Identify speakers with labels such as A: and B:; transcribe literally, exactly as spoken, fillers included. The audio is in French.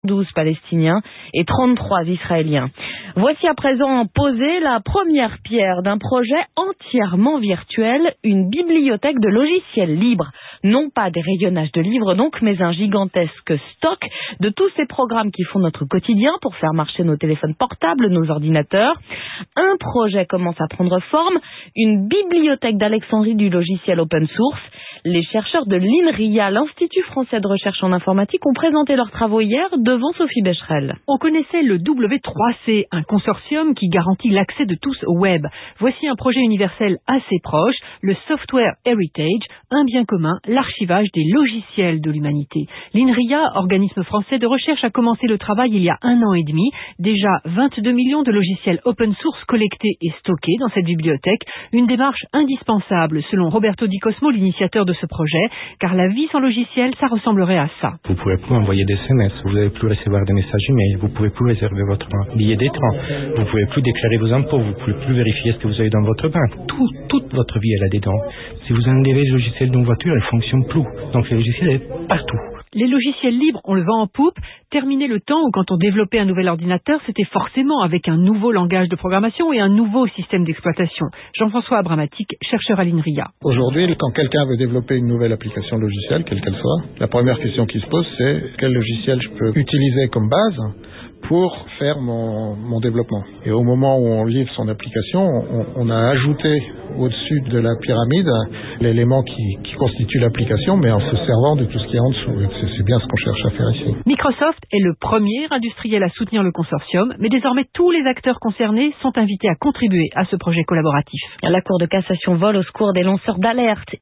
A: douze Palestiniens et trente-trois Israéliens. Voici à présent posée la première pierre d'un projet entièrement virtuel, une bibliothèque de logiciels libres. Non pas des rayonnages de livres donc, mais un gigantesque stock de tous ces programmes qui font notre quotidien pour faire marcher nos téléphones portables, nos ordinateurs. Un projet commence à prendre forme, une bibliothèque d'Alexandrie du logiciel open source. Les chercheurs de l'INRIA, l'Institut français de recherche en informatique, ont présenté leurs travaux hier devant Sophie Becherel.
B: On connaissait le W trois C, un consortium qui garantit l'accès de tous au web. Voici un projet universel assez proche, le Software Heritage, un bien commun, l'archivage des logiciels de l'humanité. L'INRIA, organisme français de recherche, a commencé le travail il y a un an et demi. Déjà vingt-deux millions de logiciels open source collectés et stockés dans cette bibliothèque. Une démarche indispensable, selon Roberto Di Cosmo, l'initiateur de ce projet, car la vie sans logiciel, ça ressemblerait à ça.
C: Vous ne pouvez plus envoyer des S M S, vous n'allez plus recevoir des messages email, vous ne pouvez plus réserver votre billet de train, vous ne pouvez plus déclarer vos impôts, vous ne pouvez plus vérifier ce que vous avez dans votre banque. Tout, toute votre vie est là-dedans. Si vous enlevez le logiciel d'une voiture, elle ne fonctionne plus. Donc le logiciel est partout.
B: Les logiciels libres, on le vend en poupe. Terminé le temps où quand on développait un nouvel ordinateur, c'était forcément avec un nouveau langage de programmation et un nouveau système d'exploitation. Jean-François Abramatic, chercheur à l'INRIA.
D: Aujourd'hui, quand quelqu'un veut développer une nouvelle application logicielle, quelle qu'elle soit, la première question qui se pose, c'est quel logiciel je peux utiliser comme base pour faire mon, mon développement. Et au moment où on livre son application, on, on a ajouté au-dessus de la pyramide l'élément qui, qui constitue l'application, mais en se servant de tout ce qui est en dessous. C'est, c'est bien ce qu'on cherche à faire ici.
B: Microsoft est le premier industriel à soutenir le consortium, mais désormais tous les acteurs concernés sont invités à contribuer à ce projet collaboratif.
A: La Cour de cassation vole au secours des lanceurs d'alerte.